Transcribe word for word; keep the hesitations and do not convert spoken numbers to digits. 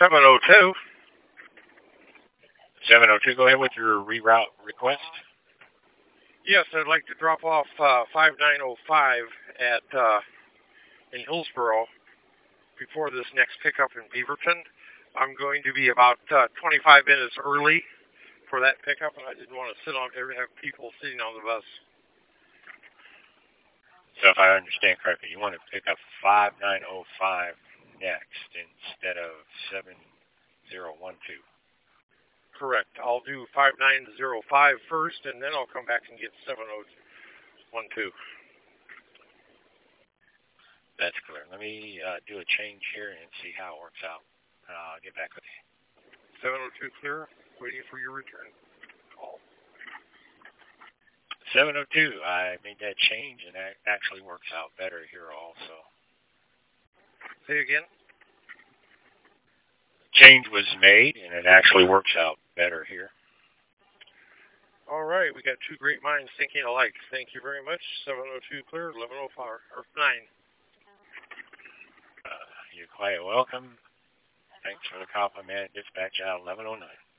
seven oh two. seven oh two, go ahead with your reroute request. Yes, I'd like to drop off uh, five nine oh five at uh, in Hillsboro before this next pickup in Beaverton. I'm going to be about uh, twenty-five minutes early for that pickup, and I didn't want to sit on there and have people sitting on the bus. So if I understand correctly, you want to pick up five nine oh five next instead of seven zero one two. Correct. I'll do five nine oh five first, and then I'll come back and get seven oh one two. That's clear. Let me uh, do a change here and see how it works out. Uh, I'll get back with you. seven oh two clear. Waiting for your return call. seven oh two, I made that change, and that actually works out better here also. Say again? Change was made, and it actually works out better here. All right, we got two great minds thinking alike. Thank you very much. seven oh two clear, eleven oh five, or nine. Uh, you're quite welcome. Thanks for the compliment. Dispatch out eleven oh nine.